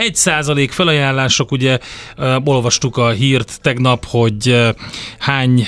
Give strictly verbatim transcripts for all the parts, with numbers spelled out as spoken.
egy százalék felajánlások, ugye olvastuk a hírt tegnap, hogy hány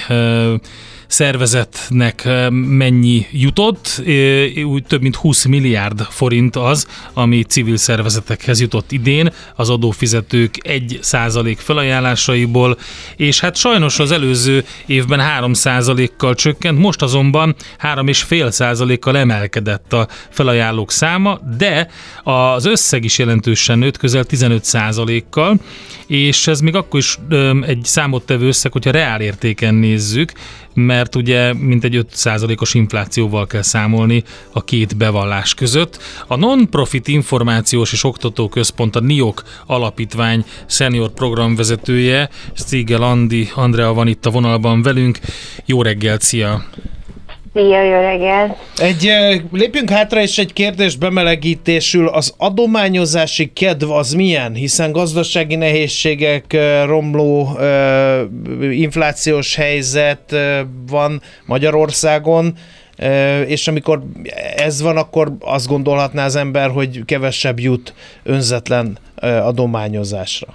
szervezetnek mennyi jutott, úgy több mint húsz milliárd forint az, ami civil szervezetekhez jutott idén az adófizetők egy százalék felajánlásaiból, és hát sajnos az előző évben három százalékkal csökkent, most azonban három egész öt százalékkal emelkedett a felajánlók száma, de az összeg is jelentősen nőtt, közel tizenöt százalékkal, és ez még akkor is egy számottevő összeg, hogyha reálértéken nézzük, mert ugye mintegy öt százalékos inflációval kell számolni a két bevallás között. A Non-Profit Információs és Oktató Központ, a en i o ká alapítvány senior programvezetője, Stiegel Andi Andrea van itt a vonalban velünk. Jó reggelt, szia! Szia, jó reggelt! Egy, lépjünk hátra, és egy kérdés bemelegítésül. Az adományozási kedv az milyen? Hiszen gazdasági nehézségek, romló inflációs helyzet van Magyarországon, és amikor ez van, akkor azt gondolhatná az ember, hogy kevesebb jut önzetlen adományozásra.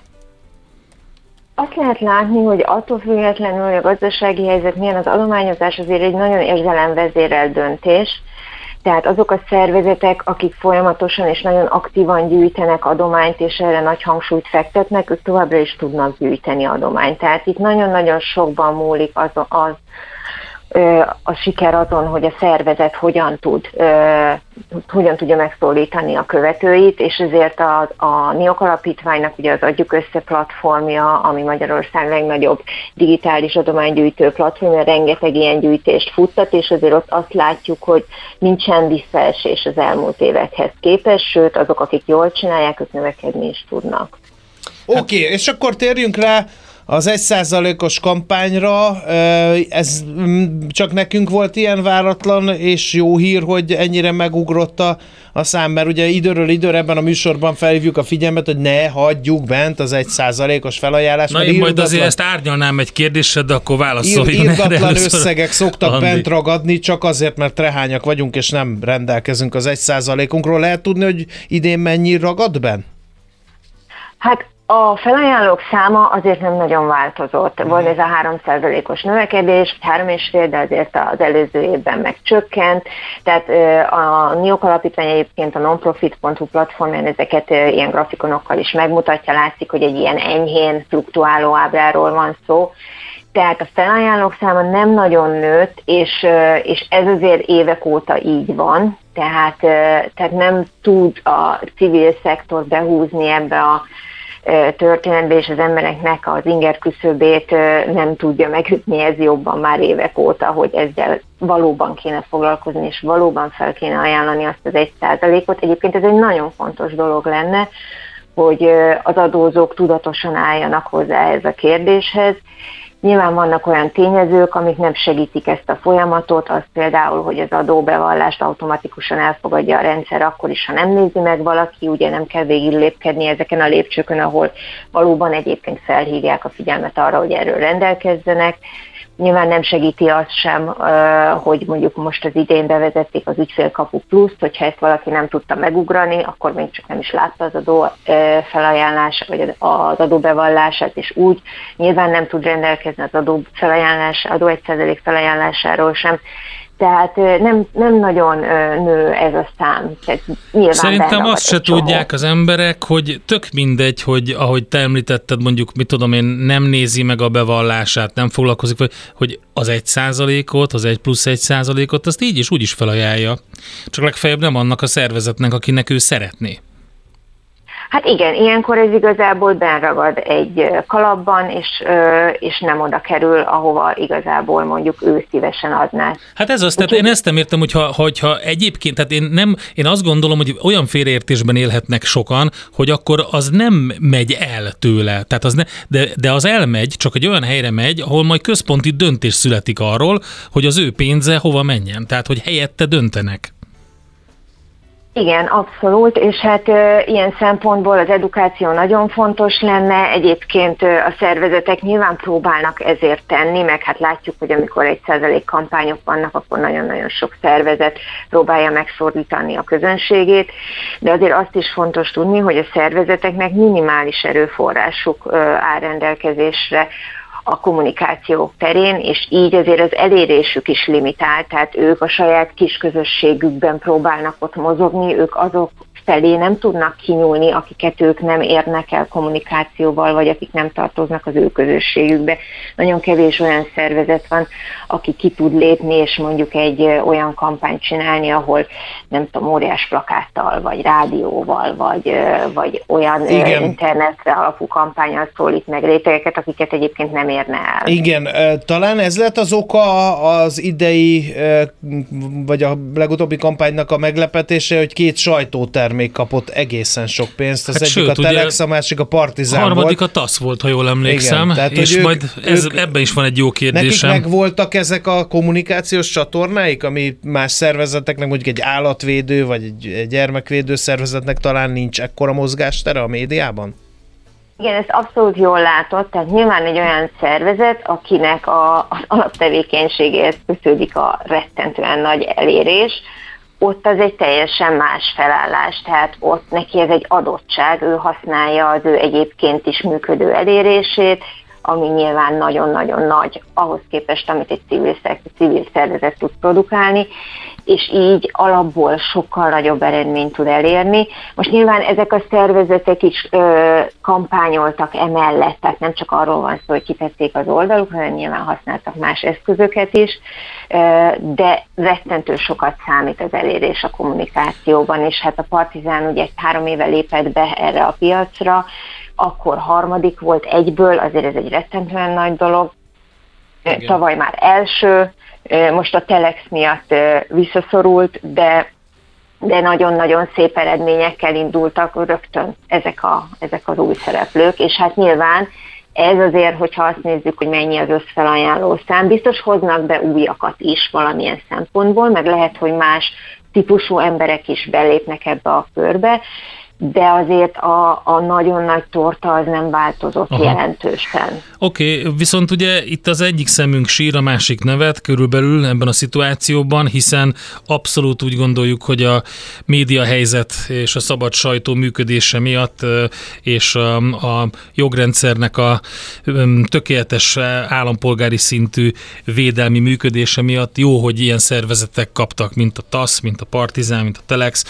Azt lehet látni, hogy attól függetlenül, hogy a gazdasági helyzet milyen, az adományozás azért egy nagyon érzelemvezérelt döntés. Tehát azok a szervezetek, akik folyamatosan és nagyon aktívan gyűjtenek adományt, és erre nagy hangsúlyt fektetnek, ők továbbra is tudnak gyűjteni adományt. Tehát itt nagyon-nagyon sokban múlik az, az a siker azon, hogy a szervezet hogyan tud, hogyan tudja megszólítani a követőit, és ezért a, a en i o ká alapítványnak ugye az Adjuk Össze platformja, ami Magyarország legnagyobb digitális adománygyűjtő platformja, rengeteg ilyen gyűjtést futtat, és azért ott azt látjuk, hogy nincsen visszaesés az elmúlt évekhez képest, sőt azok, akik jól csinálják, ők növekedni is tudnak. Oké, okay, és akkor térjünk rá az egy százalékos kampányra. Ez csak nekünk volt ilyen váratlan és jó hír, hogy ennyire megugrott a, a szám, mert ugye időről időre ebben a műsorban felhívjuk a figyelmet, hogy ne hagyjuk bent az egy százalékos felajánlást. Na én majd azért ezt árnyalnám egy kérdésre, de akkor válaszoljon. Irdatlan összegek szoktak Andi. bent ragadni, csak azért, mert trehányak vagyunk, és nem rendelkezünk az egy százalékunkról. Lehet tudni, hogy idén mennyi ragad benn? Hát a felajánlók száma azért nem nagyon változott. Volt ez a három százalékos növekedés, három és fél, de azért az előző évben megcsökkent. Tehát a en i o ká alapítvány egyébként a nonprofit pont hu platformon ezeket ilyen grafikonokkal is megmutatja, látszik, hogy egy ilyen enyhén fluktuáló ábráról van szó. Tehát a felajánlók száma nem nagyon nőtt, és, és ez azért évek óta így van. Tehát, tehát nem tud a civil szektor behúzni ebbe a történetben, és az embereknek az inger küszöbét nem tudja megütni, ez jobban már évek óta, hogy ezzel valóban kéne foglalkozni, és valóban fel kéne ajánlani azt az egy százalékot. Egyébként ez egy nagyon fontos dolog lenne, hogy az adózók tudatosan álljanak hozzá ez a kérdéshez. Nyilván vannak olyan tényezők, amik nem segítik ezt a folyamatot, az például, hogy az adóbevallást automatikusan elfogadja a rendszer akkor is, ha nem nézi meg valaki, ugye nem kell végig lépkedni ezeken a lépcsőkön, ahol valóban egyébként felhívják a figyelmet arra, hogy erről rendelkezzenek. Nyilván nem segíti azt sem, hogy mondjuk most az idén bevezették az ügyfélkapu pluszt, hogyha ezt valaki nem tudta megugrani, akkor még csak nem is látta az adó felajánlását, vagy az adóbevallását, és úgy nyilván nem tud rendelkezni az adó felajánlás, adó egy százalék felajánlásáról sem. Tehát nem, nem nagyon nő ez a szám. Szerintem azt se csomó. Tudják az emberek, hogy tök mindegy, hogy ahogy te említetted, mondjuk, mit tudom én, nem nézi meg a bevallását, nem foglalkozik, vagy, hogy az egy százalékot, az egy plusz egy százalékot, azt így is úgy is felajánlja. Csak legfeljebb nem annak a szervezetnek, akinek ő szeretné. Hát igen, ilyenkor ez igazából benragad egy kalapban, és, és nem oda kerül, ahova igazából mondjuk ő szívesen adná. Hát ez az, tehát én ezt nem értem, hogyha, hogyha egyébként, tehát én, nem, én azt gondolom, hogy olyan félreértésben élhetnek sokan, hogy akkor az nem megy el tőle, tehát az ne, de, de az elmegy, csak egy olyan helyre megy, ahol majd központi döntés születik arról, hogy az ő pénze hova menjen, tehát hogy helyette döntenek. Igen, abszolút, és hát e, ilyen szempontból az edukáció nagyon fontos lenne, egyébként e, a szervezetek nyilván próbálnak ezért tenni, meg hát látjuk, hogy amikor egy százalék kampányok vannak, akkor nagyon-nagyon sok szervezet próbálja megszordítani a közönségét, de azért azt is fontos tudni, hogy a szervezeteknek minimális erőforrásuk e, áll rendelkezésre a kommunikáció terén, és így azért az elérésük is limitált, tehát ők a saját kis közösségükben próbálnak ott mozogni, ők azok felé nem tudnak kinyúlni, akiket ők nem érnek el kommunikációval, vagy akik nem tartoznak az ő közösségükbe. Nagyon kevés olyan szervezet van, aki ki tud lépni, és mondjuk egy olyan kampányt csinálni, ahol nem tudom, óriás plakáttal, vagy rádióval, vagy, vagy olyan Igen. internetre alapú kampánnyal szólít meg rétegeket, akiket egyébként nem érne el. Igen, talán ez lett az oka az idei, vagy a legutóbbi kampánynak a meglepetése, hogy két sajtótermék még kapott egészen sok pénzt. Az hát egyik sőt, a Telex, a másik a Partizán volt. A harmadik a TASZ volt, ha jól emlékszem. Igen, tehát, és ők, majd ez, ők, ebben is van egy jó kérdésem. Nekik megvoltak ezek a kommunikációs csatornáik, ami más szervezeteknek, mondjuk egy állatvédő, vagy egy gyermekvédő szervezetnek talán nincs ekkora mozgástere a médiában? Igen, ezt abszolút jól látott, tehát nyilván egy olyan szervezet, akinek a, az alaptevékenységéhez kötődik a rettentően nagy elérés, ott az egy teljesen más felállás, tehát ott neki ez egy adottság, ő használja az ő egyébként is működő elérését, ami nyilván nagyon-nagyon nagy ahhoz képest, amit egy civil, civil szervezet tud produkálni, és így alapból sokkal nagyobb eredményt tud elérni. Most nyilván ezek a szervezetek is ö, kampányoltak emellett, tehát nem csak arról van szó, hogy kitették az oldalukra, hanem nyilván használtak más eszközöket is, ö, de rettentő sokat számít az elérés a kommunikációban, és hát a Partizán ugye három éve lépett be erre a piacra, akkor harmadik volt egyből, azért ez egy rettentően nagy dolog. Igen. Tavaly már első, most a Telex miatt visszaszorult, de, de nagyon-nagyon szép eredményekkel indultak rögtön ezek, a, ezek az új szereplők, és hát nyilván ez azért, hogyha azt nézzük, hogy mennyi az összfelajánló szám, biztos hoznak be újakat is valamilyen szempontból, meg lehet, hogy más típusú emberek is belépnek ebbe a körbe, de azért a, a nagyon nagy torta az nem változott Aha. jelentősen. Oké, okay, viszont ugye itt az egyik szemünk sír, a másik nevet körülbelül ebben a szituációban, hiszen abszolút úgy gondoljuk, hogy a média helyzet és a szabad sajtó működése miatt és a, a jogrendszernek a tökéletes állampolgári szintű védelmi működése miatt jó, hogy ilyen szervezetek kaptak, mint a TASZ, mint a Partizán, mint a Telex.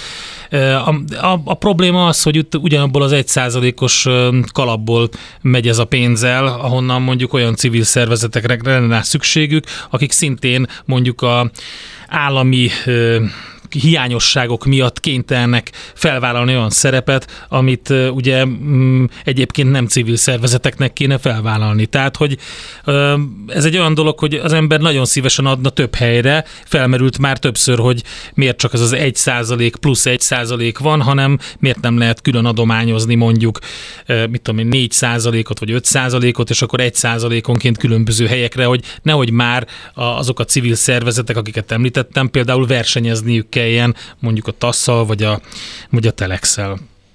A, a, a probléma az, hogy ugyanabból az egy százalékos kalapból megy ez a pénz el, ahonnan mondjuk olyan civil szervezetekre lenne szükségük, akik szintén mondjuk a állami hiányosságok miatt kénytelenek felvállalni olyan szerepet, amit uh, ugye um, egyébként nem civil szervezeteknek kéne felvállalni. Tehát, hogy uh, ez egy olyan dolog, hogy az ember nagyon szívesen adna több helyre, felmerült már többször, hogy miért csak az az egy százalék plusz egy százalék van, hanem miért nem lehet külön adományozni mondjuk, uh, mit tudom én, négy százalékot vagy öt százalékot, és akkor egy százalékonként különböző helyekre, hogy nehogy már azok a civil szervezetek, akiket említettem, például versenyezniük kell kelljen, mondjuk a TASZ-szal, vagy a, vagy a Telex-szel.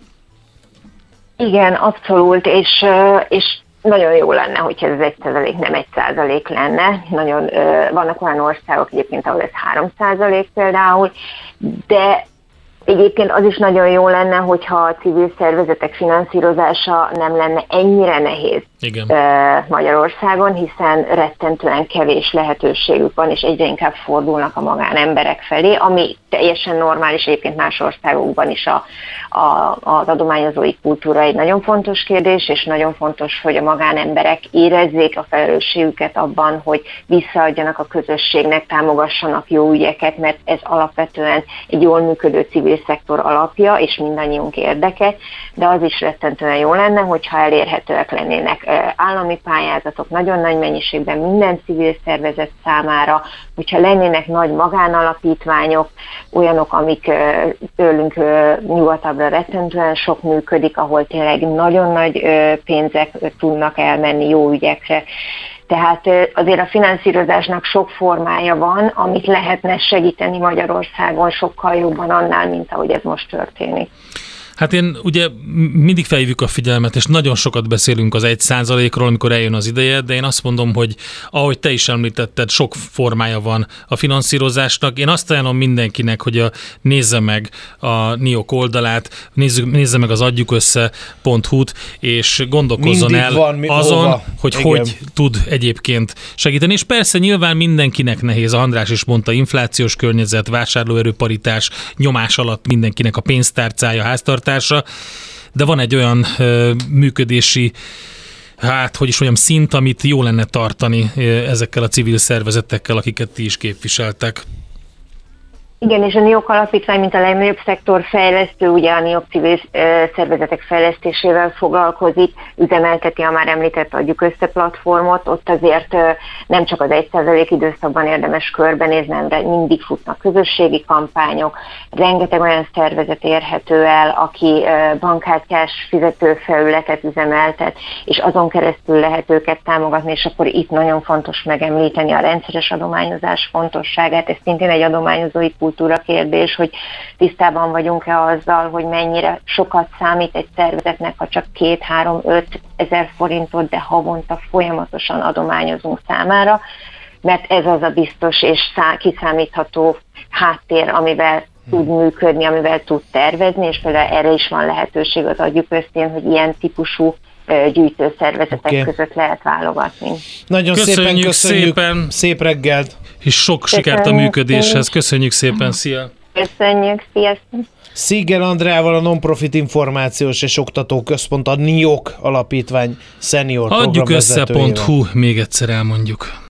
Igen, abszolút, és, és nagyon jó lenne, hogyha ez egy százalék nem egy százalék lenne. Nagyon, vannak olyan országok egyébként, ahol ez három százalék például, de egyébként az is nagyon jó lenne, hogyha a civil szervezetek finanszírozása nem lenne ennyire nehéz Igen. Magyarországon, hiszen rettentően kevés lehetőségük van, és egyre inkább fordulnak a magánemberek felé, ami teljesen normális, egyébként más országokban is a, a, az adományozói kultúra egy nagyon fontos kérdés, és nagyon fontos, hogy a magánemberek érezzék a felelősségüket abban, hogy visszaadjanak a közösségnek, támogassanak jó ügyeket, mert ez alapvetően egy jól működő civil szektor alapja, és mindannyiunk érdeke, de az is rettentően jó lenne, hogyha elérhetőek lennének állami pályázatok nagyon nagy mennyiségben minden civil szervezet számára, hogyha lennének nagy magánalapítványok, olyanok, amik tőlünk nyugatabbra rettentően sok működik, ahol tényleg nagyon nagy pénzek tudnak elmenni jó ügyekre. Tehát azért a finanszírozásnak sok formája van, amit lehetne segíteni Magyarországon sokkal jobban annál, mint ahogy ez most történik. Hát én ugye mindig felhívjuk a figyelmet, és nagyon sokat beszélünk az egy százalékról, amikor eljön az ideje, de én azt mondom, hogy ahogy te is említetted, sok formája van a finanszírozásnak. Én azt ajánlom mindenkinek, hogy a, nézze meg a NIOK oldalát, nézzük, nézze meg az adjukössze pont hu-t, és gondolkozzon mindig el van, mi, azon, hova. hogy Igen. hogy tud egyébként segíteni. És persze nyilván mindenkinek nehéz, András is mondta, inflációs környezet, vásárlóerőparitás, nyomás alatt mindenkinek a pénztárcája, háztartása, de van egy olyan ö, működési, hát hogy is mondjam, szint, amit jó lenne tartani ö, ezekkel a civil szervezetekkel, akiket ti is képviseltek. Igen, és a NIOK alapítvány, mint a legnagyobb szektorfejlesztő, ugye a NIOK civil szervezetek fejlesztésével foglalkozik, üzemelteti a már említett Adjuk Össze platformot, ott azért nem csak az egy százalék időszakban érdemes körbenézni, de mindig futnak közösségi kampányok, rengeteg olyan szervezet érhető el, aki bankkártyás fizetőfelületet üzemeltet, és azon keresztül lehet őket támogatni, és akkor itt nagyon fontos megemlíteni a rendszeres adományozás fontosságát, ez szintén egy adományozói kultúra kérdés, hogy tisztában vagyunk-e azzal, hogy mennyire sokat számít egy szervezetnek, ha csak két, három, öt ezer forintot, de havonta folyamatosan adományozunk számára, mert ez az a biztos és szá- kiszámítható háttér, amivel tud működni, amivel tud tervezni, és például erre is van lehetőség az Adjuk Összén, hogy ilyen típusú gyűjtőszervezetek okay. között lehet válogatni. Nagyon köszönjük szépen köszönjük, szépen. Szép reggelt! És sok köszönjük. Sikert a működéshez. Köszönjük szépen, szia! Köszönjük, sziasztok! Szigel Andrával, a Non-Profit Információs és Oktató Központ, a NIOK Alapítvány senior adjuk össze programvezetőjével. pont hu, még egyszer elmondjuk.